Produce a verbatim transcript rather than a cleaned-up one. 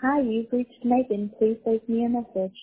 Hi, you've reached Megan. Please leave me a message.